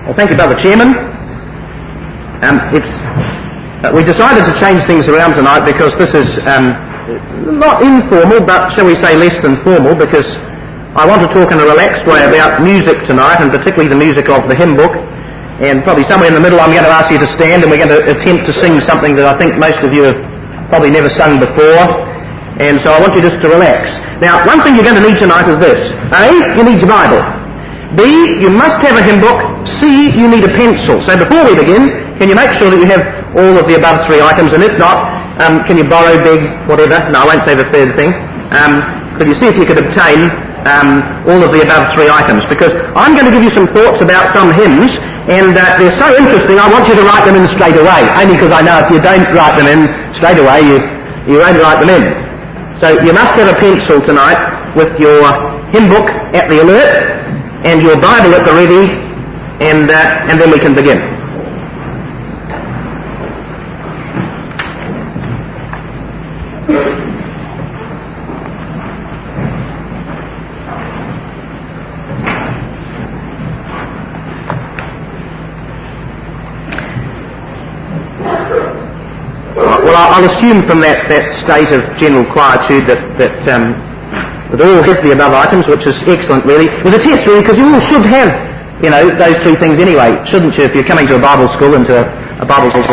Well, thank you, Brother Chairman. We decided to change things around tonight because this is not informal, but shall we say less than formal, because I want to talk in a relaxed way about music tonight, and particularly the music of the hymn book. And probably somewhere in the middle I'm going to ask you to stand, and we're going to attempt to sing something that I think most of you have probably never sung before. And so I want you just to relax. Now, one thing you're going to need tonight is this. A, you need your Bible. B, you must have a hymn book. C, you need a pencil. So before we begin, can you make sure that you have all of the above three items? And if not, can you borrow, beg, whatever? No, I won't say the third thing. Could you see if you could obtain all of the above three items? Because I'm going to give you some thoughts about some hymns, and they're so interesting I want you to write them in straight away. Only because I know if you don't write them in straight away, you won't write them in. So you must have a pencil tonight with your hymn book at the alert and your Bible at the ready, and then we can begin. Well, I'll assume from that state of general quietude that all have the above items, which is excellent, really. It was a test, really, because you all should have, those three things anyway, shouldn't you? If you're coming to a Bible school and to a Bible school,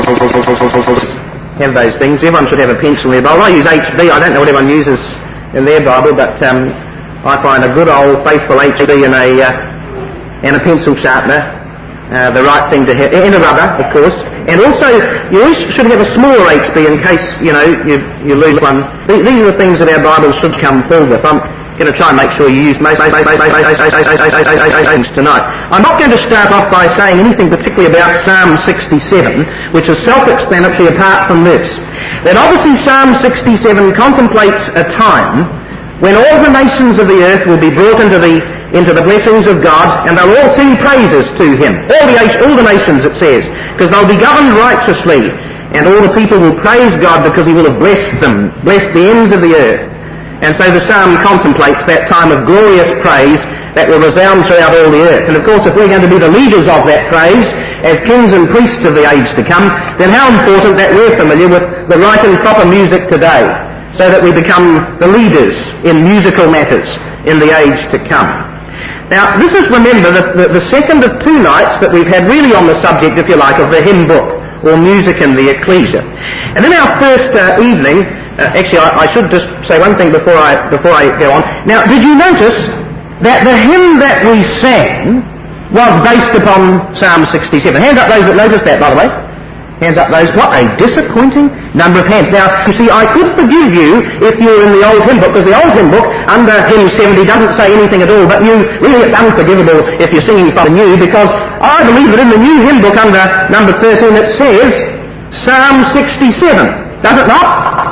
have those things. Everyone should have a pencil in their Bible. I use HB. I don't know what everyone uses in their Bible, but I find a good old faithful HB and a pencil sharpener the right thing to have, and a rubber, of course. And also, you always should have a smaller HB in case, you lose one. These are the things that our Bibles should come filled with. I'm going to try and make sure you use most things tonight. I'm not going to start off by saying anything particularly about Psalm 67, which is self-explanatory apart from this. That obviously Psalm 67 contemplates a time when all the nations of the earth will be brought into the blessings of God, and they'll all sing praises to Him. All the nations, it says, because they'll be governed righteously, and all the people will praise God because He will have blessed them, blessed the ends of the earth. And so the psalm contemplates that time of glorious praise that will resound throughout all the earth. And of course, if we're going to be the leaders of that praise, as kings and priests of the age to come, then how important that we're familiar with the right and proper music today, so that we become the leaders in musical matters in the age to come. Now, this is, remember, the second of two nights that we've had really on the subject, if you like, of the hymn book, or music in the ecclesia. And in our first evening, actually I should just say one thing before I go on. Now, did you notice that the hymn that we sang was based upon Psalm 67? Hands up those that noticed that, by the way. Hands up those. What a disappointing number of hands. Now, you see, I could forgive you if you were in the old hymn book, because the old hymn book, under hymn 70, doesn't say anything at all, but really it's unforgivable if you're singing from the new, because I believe that in the new hymn book under number 13 it says Psalm 67. Does it not?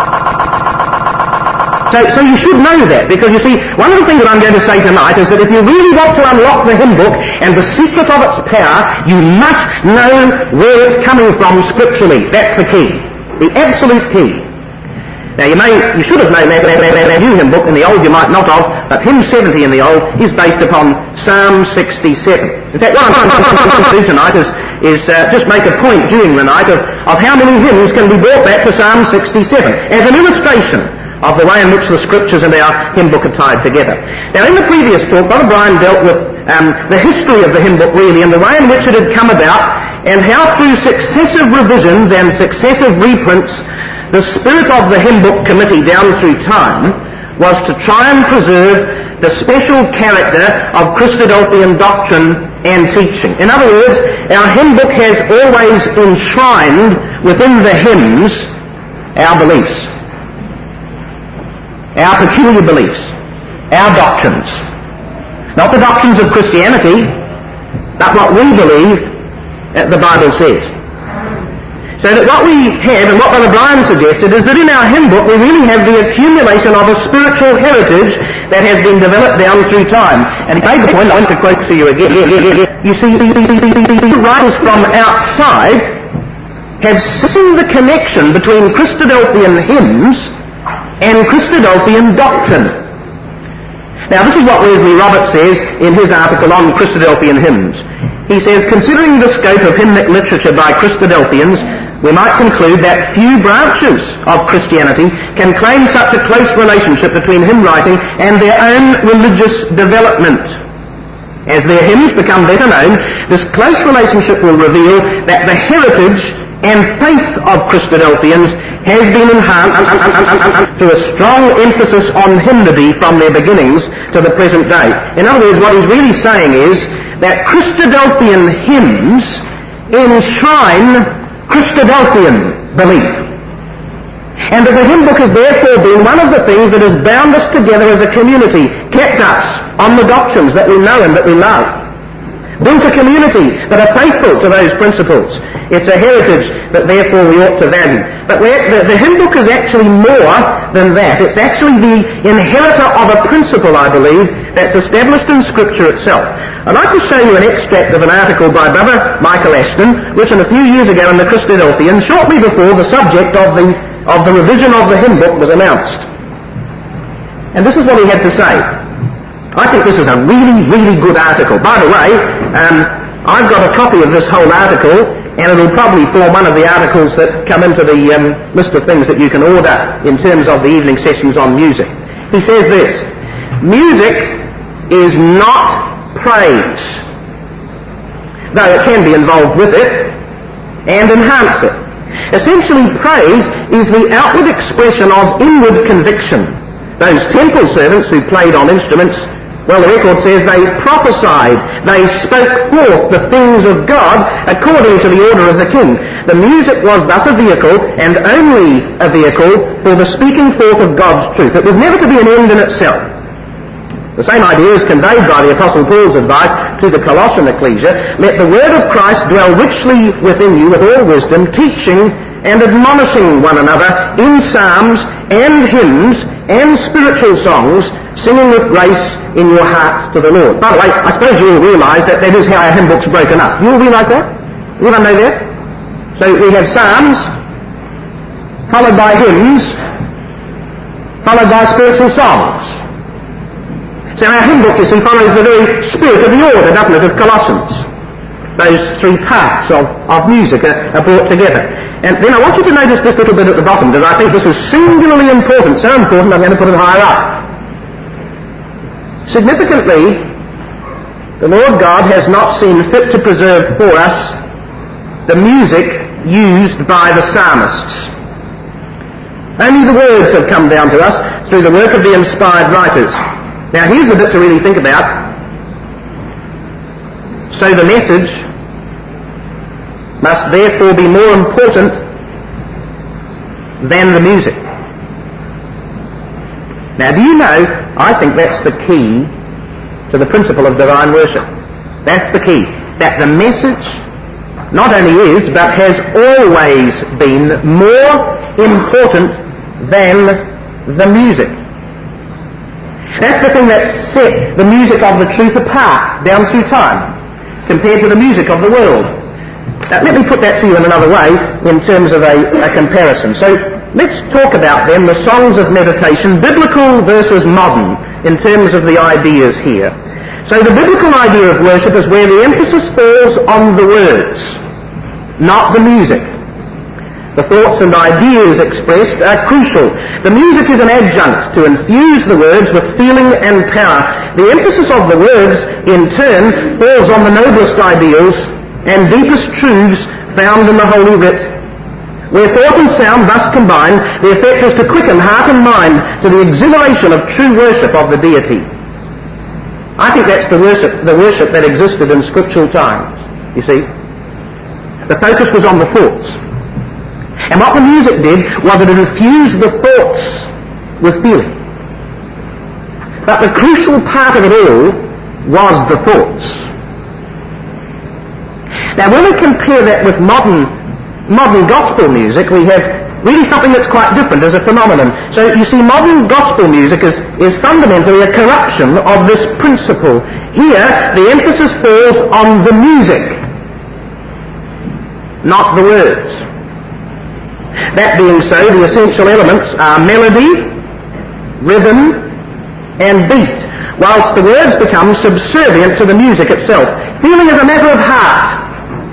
So you should know that, because you see, one of the things that I'm going to say tonight is that if you really want to unlock the hymn book and the secret of its power, you must know where it's coming from scripturally. That's the key. The absolute key. Now you should have known that new hymn book. In the old you might not have, but hymn 70 in the old is based upon Psalm 67. In fact, what I'm going to do tonight is just make a point during the night of how many hymns can be brought back to Psalm 67 as an illustration of the way in which the scriptures and our hymn book are tied together. Now, in the previous talk, Brother Brian dealt with the history of the hymn book, really, and the way in which it had come about, and how through successive revisions and successive reprints, the spirit of the hymn book committee down through time was to try and preserve the special character of Christadelphian doctrine and teaching. In other words, our hymn book has always enshrined within the hymns our beliefs, our peculiar beliefs, our doctrines. Not the doctrines of Christianity, but what we believe the Bible says. So that what we have, and what Brother Brian suggested, is that in our hymn book we really have the accumulation of a spiritual heritage that has been developed down through time. And he made the point, I want to quote to you again. You see, the writers from outside have seen the connection between Christadelphian hymns and Christadelphian doctrine. Now, this is what Wesley Roberts says in his article on Christadelphian hymns. He says, considering the scope of hymnic literature by Christadelphians, we might conclude that few branches of Christianity can claim such a close relationship between hymn writing and their own religious development. As their hymns become better known, this close relationship will reveal that the heritage and faith of Christadelphians has been enhanced to a strong emphasis on hymnody from their beginnings to the present day. In other words, what he's really saying is that Christadelphian hymns enshrine Christadelphian belief. And that the hymn book has therefore been one of the things that has bound us together as a community, kept us on the doctrines that we know and that we love, built a community that are faithful to those principles. It's a heritage that therefore we ought to value. But the hymn book is actually more than that. It's actually the inheritor of a principle, I believe, that's established in Scripture itself. I'd like to show you an extract of an article by Brother Michael Ashton, written a few years ago in the Christadelphian, shortly before the subject of the revision of the hymn book was announced. And this is what he had to say. I think this is a really, really good article. By the way, I've got a copy of this whole article, and it'll probably form one of the articles that come into the list of things that you can order in terms of the evening sessions on music. He says this: music is not praise, though it can be involved with it and enhance it. Essentially, praise is the outward expression of inward conviction. Those temple servants who played on instruments, well, the record says they prophesied, they spoke forth the things of God according to the order of the king. The music was thus a vehicle, and only a vehicle, for the speaking forth of God's truth. It was never to be an end in itself. The same idea is conveyed by the Apostle Paul's advice to the Colossian ecclesia: let the word of Christ dwell richly within you with all wisdom, teaching and admonishing one another in psalms and hymns and spiritual songs, singing with grace in your hearts to the Lord. By the way, I suppose you all realise that that is how our hymn book's broken up. You all realise that? Anyone know that? So we have psalms, followed by hymns, followed by spiritual songs. So our hymn book, you see, follows the very spirit of the order, doesn't it, of Colossians. Those three parts of music are brought together. And then I want you to notice this little bit at the bottom, because I think this is singularly important, so important I'm going to put it higher up. Significantly, the Lord God has not seen fit to preserve for us the music used by the psalmists. Only the words have come down to us through the work of the inspired writers. Now here's the bit to really think about. So the message must therefore be more important than the music. Now do you know, I think that's the key to the principle of divine worship. That's the key. That the message not only is, but has always been more important than the music. That's the thing that's set the music of the truth apart down through time compared to the music of the world. Now, let me put that to you in another way in terms of a comparison. So let's talk about then the songs of meditation, biblical versus modern, in terms of the ideas here. So the biblical idea of worship is where the emphasis falls on the words, not the music. The thoughts and ideas expressed are crucial. The music is an adjunct to infuse the words with feeling and power. The emphasis of the words, in turn, falls on the noblest ideals and deepest truths found in the Holy Writ. Where thought and sound thus combine, the effect is to quicken heart and mind to the exhilaration of true worship of the deity. I think that's the worship that existed in scriptural times, you see. The focus was on the thoughts. And what the music did was it infused the thoughts with feeling. But the crucial part of it all was the thoughts. Now when we compare that with modern gospel music, we have really something that's quite different as a phenomenon. So you see, modern gospel music is fundamentally a corruption of this principle. Here, the emphasis falls on the music, not the words. That being so, the essential elements are melody, rhythm, and beat, whilst the words become subservient to the music itself. Feeling is a matter of heart,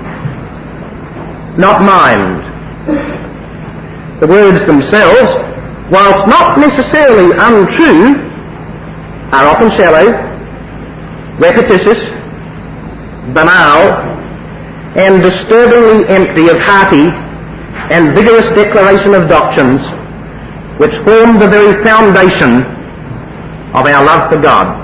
not mind. The words themselves, whilst not necessarily untrue, are often shallow, repetitious, banal, and disturbingly empty of hearty and vigorous declaration of doctrines which form the very foundation of our love for God.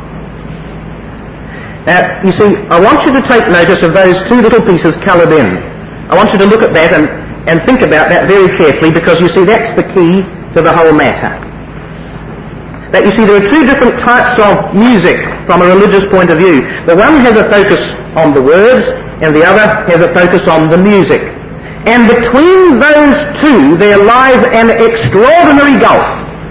Now, you see, I want you to take notice of those two little pieces coloured in. I want you to look at that and think about that very carefully, because you see that's the key to the whole matter. That you see there are two different types of music from a religious point of view. The one has a focus on the words and the other has a focus on the music. And between those two there lies an extraordinary gulf.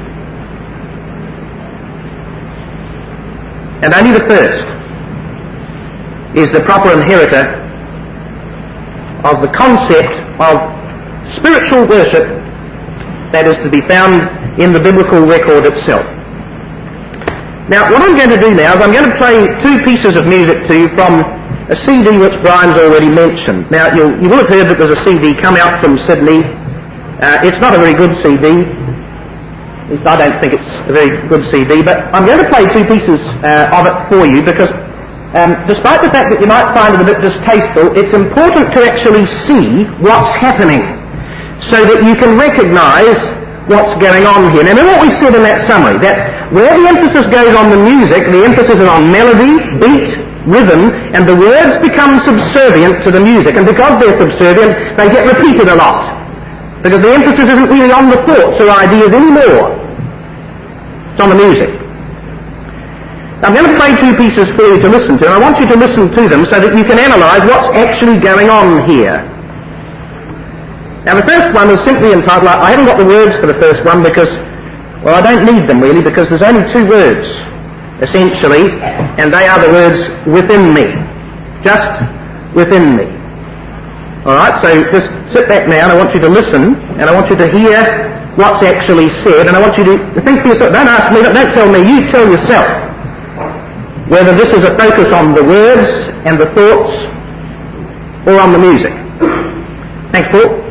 And only the first is the proper inheritor of the concept of spiritual worship that is to be found in the biblical record itself. Now, what I'm going to do now is I'm going to play two pieces of music to you from a CD which Brian's already mentioned. Now, you will have heard that there's a CD come out from Sydney. It's not a very good CD. At least I don't think it's a very good CD, but I'm going to play two pieces of it for you because despite the fact that you might find it a bit distasteful, it's important to actually see what's happening so that you can recognise what's going on here. Now, remember what we said in that summary, that where the emphasis goes on the music, the emphasis is on melody, beat, rhythm, and the words become subservient to the music, and because they're subservient, they get repeated a lot, because the emphasis isn't really on the thoughts or ideas anymore. It's on the music. I'm going to play two pieces for you to listen to, and I want you to listen to them so that you can analyse what's actually going on here. Now, the first one is simply entitled, I haven't got the words for the first one because, well, I don't need them really, because there's only two words, essentially, and they are the words within me. Just within me. Alright, so just sit back now and I want you to listen, and I want you to hear what's actually said, and I want you to think to yourself, don't ask me, don't tell me, you tell yourself whether this is a focus on the words and the thoughts or on the music. Thanks, Paul.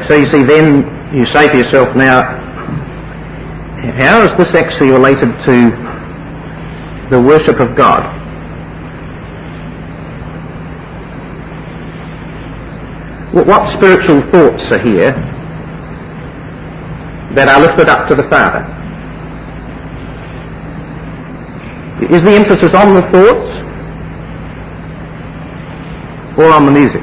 So you see, then you say to yourself, now, how is this actually related to the worship of God? What spiritual thoughts are here that are lifted up to the Father? Is the emphasis on the thoughts or on the music?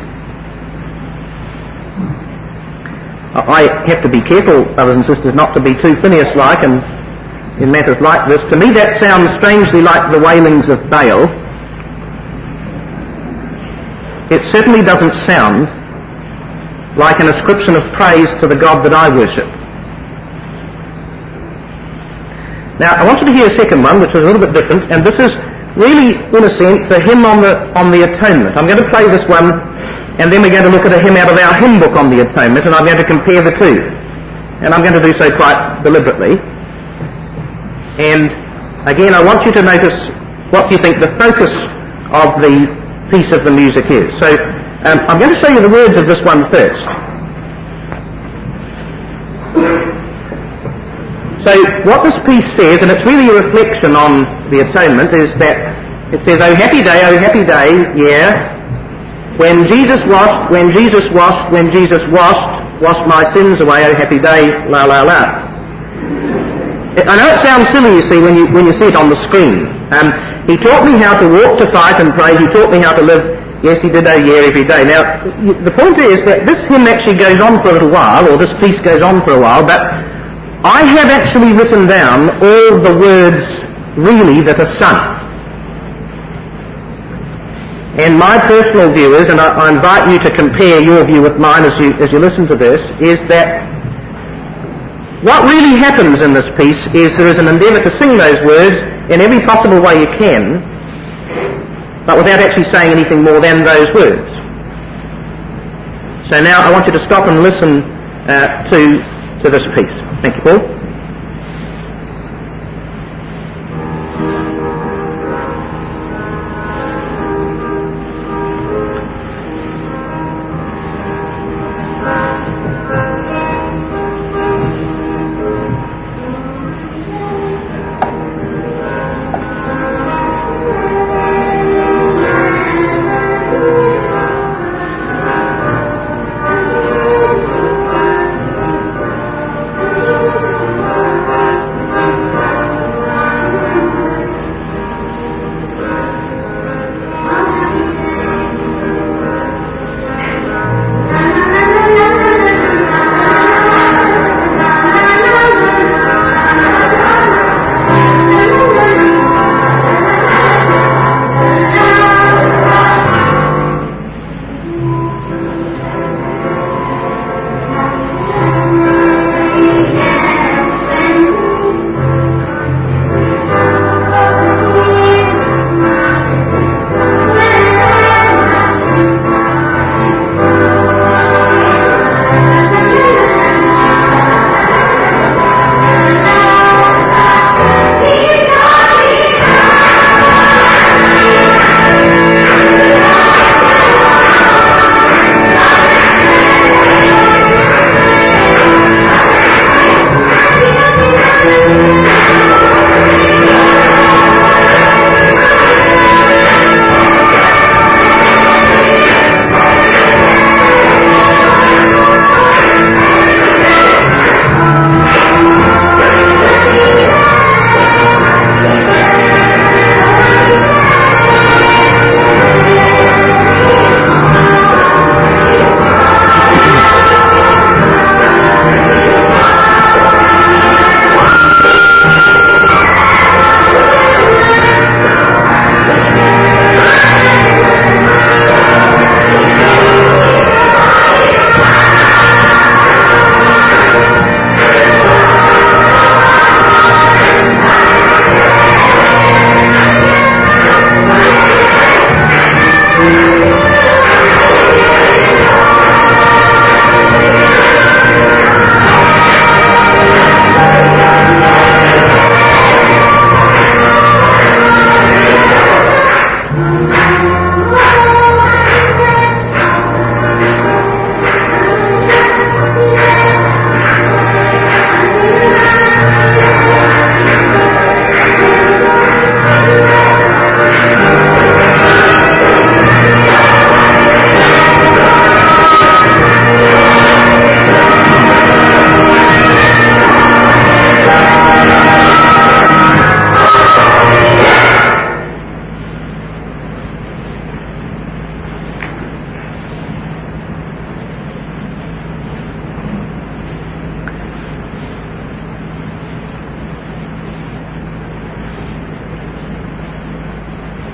I have to be careful, brothers and sisters, not to be too Phineas-like and in matters like this. To me that sounds strangely like the wailings of Baal. It certainly doesn't sound like an ascription of praise to the God that I worship. Now, I want you to hear a second one, which is a little bit different, and this is really, in a sense, a hymn on the atonement. I'm going to play this one, and then we're going to look at a hymn out of our hymn book on the atonement, and I'm going to compare the two. And I'm going to do so quite deliberately. And again, I want you to notice what you think the focus of the piece of the music is. So, I'm going to show you the words of this one first. So what this piece says, and it's really a reflection on the atonement, is that it says, oh happy day, yeah, when Jesus washed, washed my sins away, oh happy day, la la la. I know it sounds silly, you see, when you see it on the screen. He taught me how to walk, to fight and pray, he taught me how to live. Yes, he did, oh yeah, every day. Now, the point is that this hymn actually goes on for a little while, or this piece goes on for a while, but I have actually written down all the words, really, that are sung. And my personal view is, and I invite you to compare your view with mine as you listen to this, is that what really happens in this piece is there is an endeavour to sing those words in every possible way you can, but without actually saying anything more than those words. So now I want you to stop and listen to this piece. Thank you, Paul.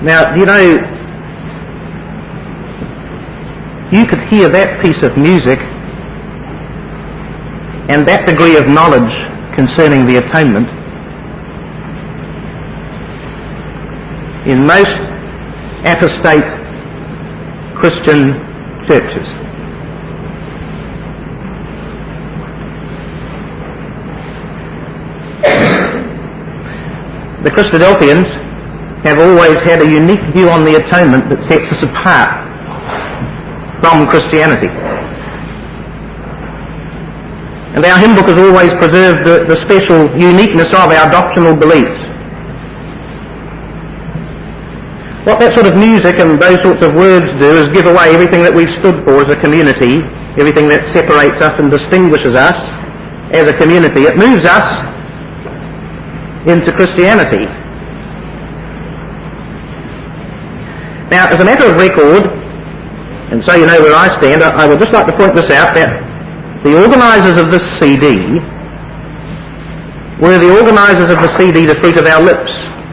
Now, you know, you could hear that piece of music and that degree of knowledge concerning the atonement in most apostate Christian churches. The Christadelphians have always had a unique view on the atonement that sets us apart from Christianity. And our hymn book has always preserved the special uniqueness of our doctrinal beliefs. What that sort of music and those sorts of words do is give away everything that we've stood for as a community, everything that separates us and distinguishes us as a community. It moves us into Christianity. Now, as a matter of record, and so you know where I stand, I would just like to point this out, that the organisers of this CD were the organisers of the CD, The Fruit of Our Lips,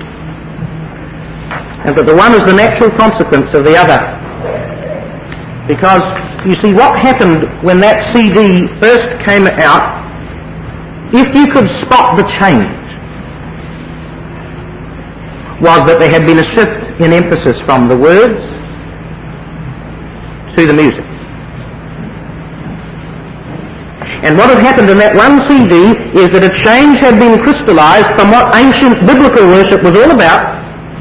and that the one is the natural consequence of the other. Because, you see, what happened when that CD first came out, if you could spot the change, was that there had been a shift in emphasis from the words to the music. And what had happened in that one CD is that a change had been crystallised from what ancient biblical worship was all about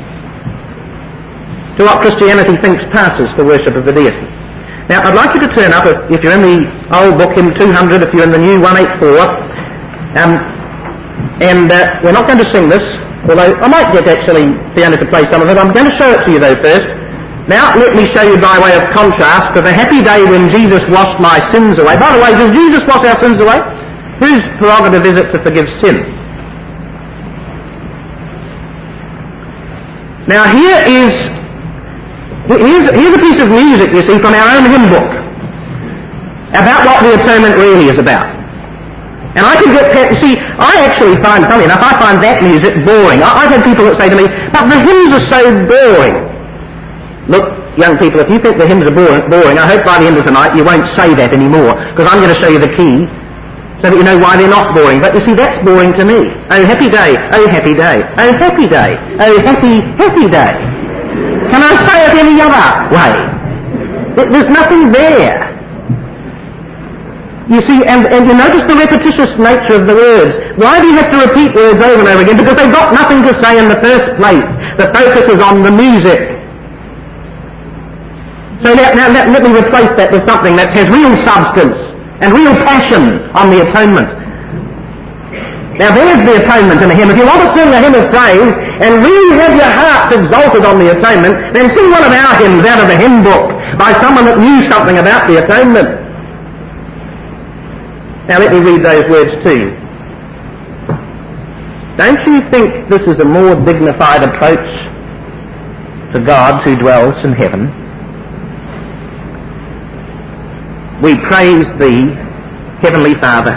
to what Christianity thinks passes the worship of the deity. Now, I'd like you to turn up, if you're in the old book, hymn 200, if you're in the new 184, we're not going to sing this, although I might get actually Fiona to play some of it. I'm going to show it to you though first. Now let me show you by way of contrast to the happy day when Jesus washed my sins away. By the way, does Jesus wash our sins away? Whose prerogative is it to forgive sin? Now here's a piece of music, you see, from our own hymn book about what the atonement really is about. And I can get, you see, I actually find, funny enough, I find that music boring. I've had people that say to me, but the hymns are so boring. Look, young people, if you think the hymns are boring, I hope by the end of tonight you won't say that anymore, because I'm going to show you the key so that you know why they're not boring. But you see, that's boring to me. Oh, happy day, oh, happy day, oh, happy day, oh, happy, happy day. Can I say it any other way? There's nothing there. You see, and you notice the repetitious nature of the words. Why do you have to repeat words over and over again? Because they've got nothing to say in the first place. The focus is on the music. So now let me replace that with something that has real substance and real passion on the atonement. Now there's the atonement in a hymn. If you want to sing a hymn of praise and really have your hearts exalted on the atonement, then sing one of our hymns out of the hymn book by someone that knew something about the atonement. Now let me read those words to you. Don't you think this is a more dignified approach to God who dwells in heaven? We praise Thee, Heavenly Father.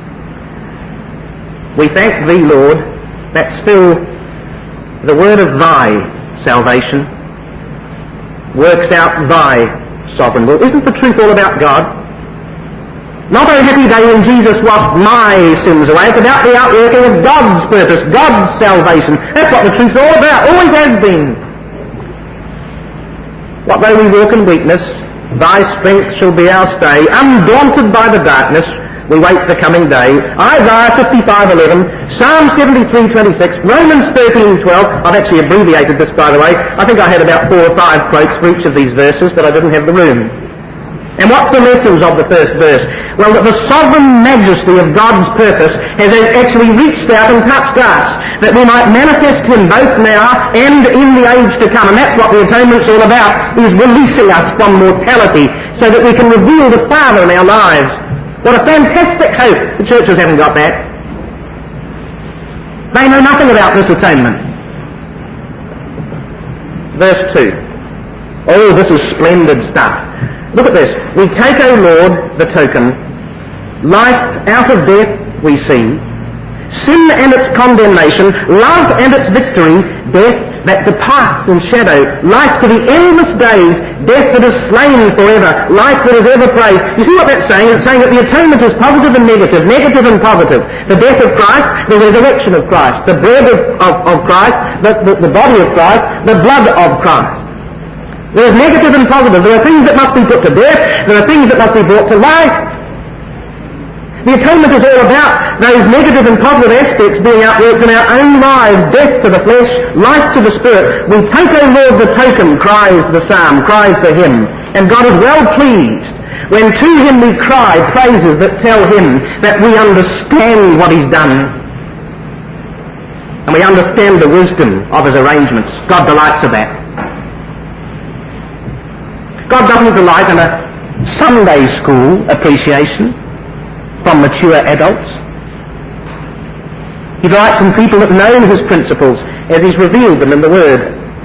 We thank Thee, Lord, that still the word of Thy salvation works out Thy sovereign will. Isn't the truth all about God? Not a happy day when Jesus washed my sins away. It's about the outworking of God's purpose, God's salvation. That's what the truth's all about, always has been. What though we walk in weakness, Thy strength shall be our stay. Undaunted by the darkness, we wait the coming day. Isaiah 55:11, Psalm 73:26, Romans 13:12. I've actually abbreviated this, by the way. I think I had about 4 or 5 quotes for each of these verses, but I didn't have the room. And what's the lessons of the first verse? Well, that the sovereign majesty of God's purpose has actually reached out and touched us, that we might manifest Him both now and in the age to come. And that's what the atonement's all about, is releasing us from mortality so that we can reveal the Father in our lives. What a fantastic hope. The churches haven't got that. They know nothing about this atonement. Verse 2. Oh, this is splendid stuff. Look at this. We take, O Lord, the token. Life out of death we see. Sin and its condemnation. Love and its victory. Death that departs in shadow, life to the endless days, death that is slain forever, life that is ever praised. You see what that's saying? It's saying that the atonement is positive and negative, negative and positive. The death of Christ, the resurrection of Christ, the bread of Christ, the body of Christ, the blood of Christ. There is negative and positive. There are things that must be put to death, there are things that must be brought to life. The atonement is all about those negative and positive aspects being outworked in our own lives, death to the flesh, life to the spirit. We take, O Lord, the token, cries the psalm, cries the hymn, and God is well pleased when to him we cry praises that tell him that we understand what he's done, and we understand the wisdom of his arrangements. God delights in that. God doesn't delight in a Sunday school appreciation from mature adults. He delights in people that know his principles as he's revealed them in the Word.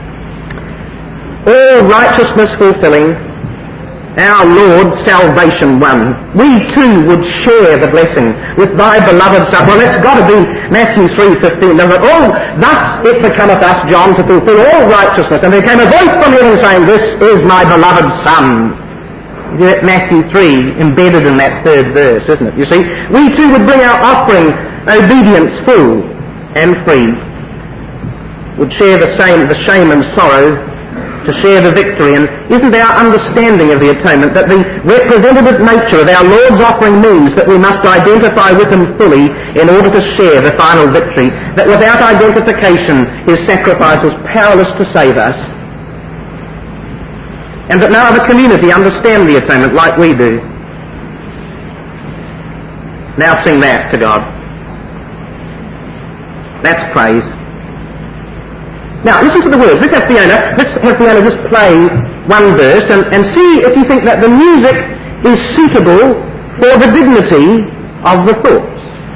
All righteousness fulfilling, our Lord salvation won. We too would share the blessing with thy beloved Son. Well, that's got to be Matthew 3:15, doesn't it? Oh, thus it becometh us, John, to fulfill all righteousness. And there came a voice from heaven saying, this is my beloved Son. That's Matthew 3, embedded in that third verse, isn't it? You see, we too would bring our offering, obedience full and free, would share the shame and sorrow, to share the victory. And isn't our understanding of the atonement that the representative nature of our Lord's offering means that we must identify with him fully in order to share the final victory, that without identification his sacrifice was powerless to save us? And that no other community understand the atonement like we do. Now sing that to God. That's praise. Now listen to the words. Let's have Fiona just play one verse and see if you think that the music is suitable for the dignity of the thoughts.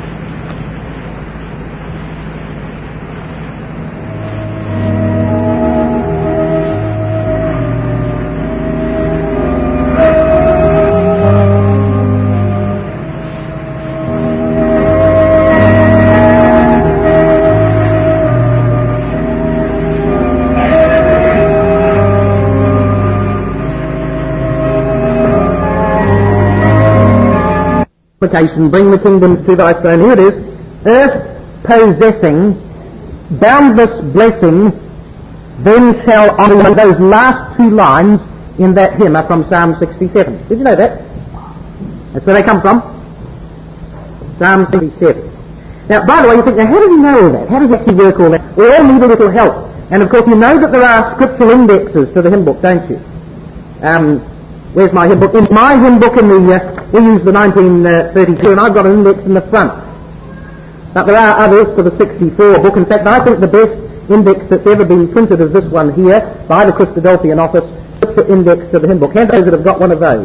Bring the kingdoms to thy throne. Here it is. Earth possessing boundless blessing, then shall honour. Those last two lines in that hymn are from Psalm 67. Did you know that? That's where they come from. Psalm 67. Now, by the way, you think, now how do you know all that? How does it actually work all that? We all need a little help. And of course you know that there are scriptural indexes to the hymn book, don't you? Where's my hymn book? In my hymn book we use the 1932, and I've got an index in the front. But there are others for the 64 book. In fact, I think the best index that's ever been printed is this one here, by the Christadelphian office, index to the hymn book. Hand those that have got one of those.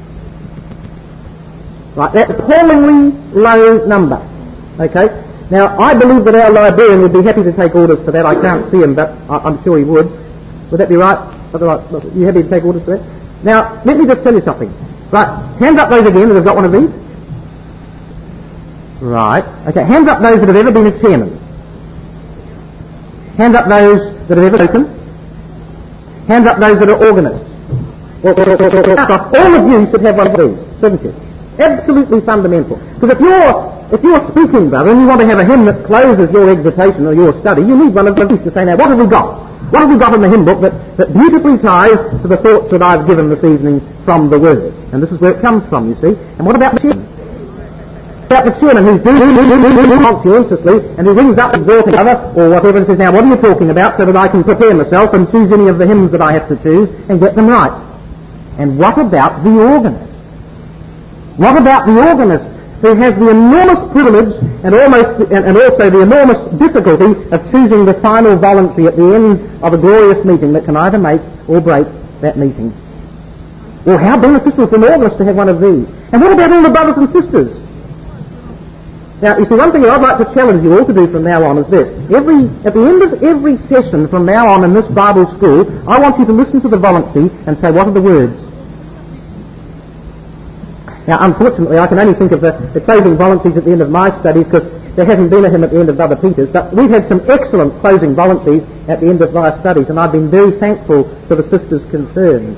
Right, that's an appallingly low number. Okay? Now, I believe that our librarian would be happy to take orders for that. I can't see him, but I'm sure he would. Would that be right? You happy to take orders for that? Now, let me just tell you something. Right, hands up those again that have got one of these. Right, okay, hands up those that have ever been a chairman. Hands up those that have ever spoken. Hands up those that are organists. All of you should have one of these, shouldn't you? Absolutely fundamental. Because if you're speaking, brother, and you want to have a hymn that closes your exhortation or your study, you need one of these to say, now, what have we got? What have we got in the hymn book that beautifully ties to the thoughts that I've given this evening from the Word? And this is where it comes from, you see. And what about the chairman? About the chairman who's doing conscientiously and who rings up exhorting other or whatever and says, now what are you talking about, so that I can prepare myself and choose any of the hymns that I have to choose and get them right? And what about the organist? What about the organist who has the enormous privilege and also the enormous difficulty of choosing the final voluntary at the end of a glorious meeting that can either make or break that meeting? Well, how beneficial for an organist to have one of these. And what about all the brothers and sisters? Now, you see, one thing that I'd like to challenge you all to do from now on is this. At the end of every session from now on in this Bible school, I want you to listen to the voluntary and say, what are the words? Now, unfortunately, I can only think of the closing voluntaries at the end of my studies, because there hasn't been a hymn at the end of Brother Peter's, but we've had some excellent closing voluntaries at the end of our studies, and I've been very thankful to the sisters concerned.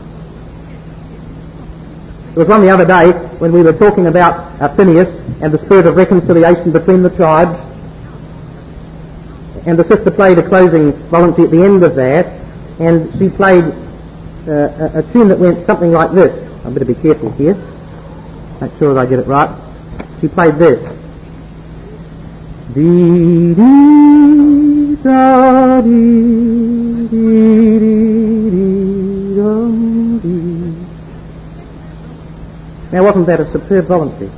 There was one the other day when we were talking about Phineas and the spirit of reconciliation between the tribes, and the sister played a closing voluntary at the end of that, and she played a tune that went something like this. I better be careful here, make sure that I get it right. She played this. Dee dee da dee dee dee dee dum dee. Now, wasn't that a superb voluntary?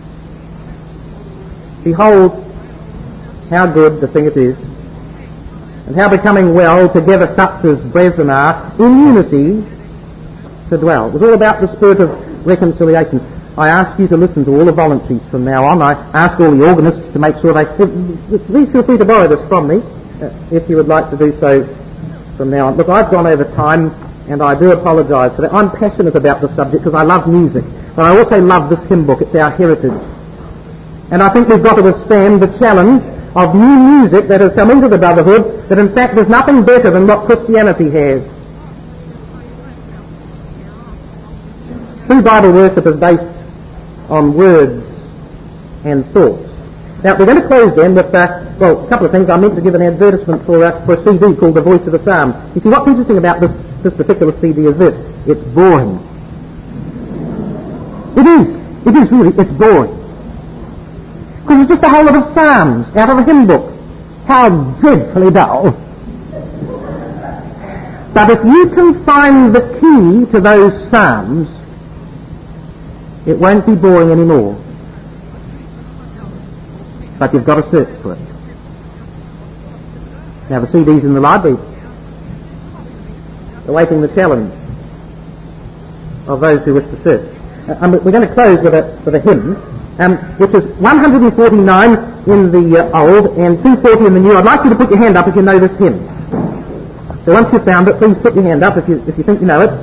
Behold how good the thing it is, and how becoming well together such as brethren are in unity to dwell. It was all about the spirit of reconciliation. I ask you to listen to all the voluntaries from now on. I ask all the organists to make sure they... Please feel free to borrow this from me, if you would like to do so from now on. Look, I've gone over time, and I do apologise for that. I'm passionate about the subject because I love music, but I also love this hymn book. It's our heritage. And I think we've got to withstand the challenge of new music that has come into the brotherhood, that in fact there's nothing better than what Christianity has. True Bible worship is based on words and thoughts. Now, we're going to close then with, a couple of things. I meant to give an advertisement for a CD called The Voice of the Psalm. You see, what's interesting about this particular CD is this. It's boring. It is really, it's boring. Because it's just a whole lot of psalms out of a hymn book. How dreadfully dull. But if you can find the key to those psalms, it won't be boring anymore. But you've got to search for it. Now, the CD's in the library, awaiting the challenge of those who wish to search. We're going to close with a hymn, which is 149 in the Old and 240 in the New. I'd like you to put your hand up if you know this hymn. So once you've found it, please put your hand up if you think you know it.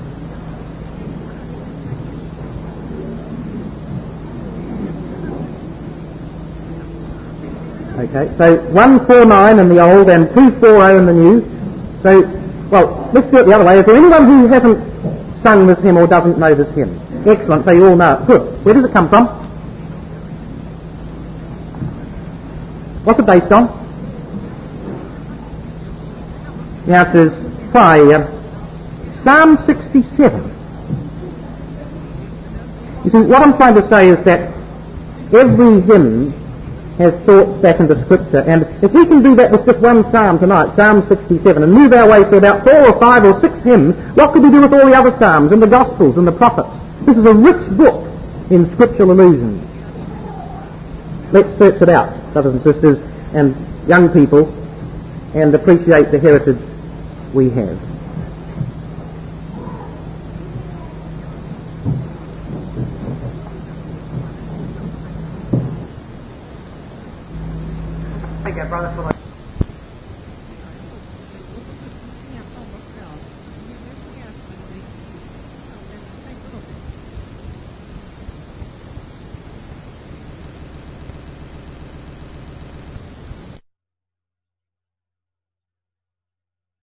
Okay, so 149 in the Old and 240 in the New. So, let's do it the other way. Is there anyone who hasn't sung this hymn or doesn't know this hymn? Excellent, so you all know it. Good. Where does it come from? What's it based on? The answer is Psalm 67. You see, what I'm trying to say is that every hymn has thoughts back into Scripture, and if we can do that with just one psalm tonight, Psalm 67, and move our way through about 4 or 5 or 6 hymns, what could we do with all the other psalms and the Gospels and the prophets? This is a rich book in scriptural allusions. Let's search it out, brothers and sisters, and young people, and appreciate the heritage we have. Thank you, brother.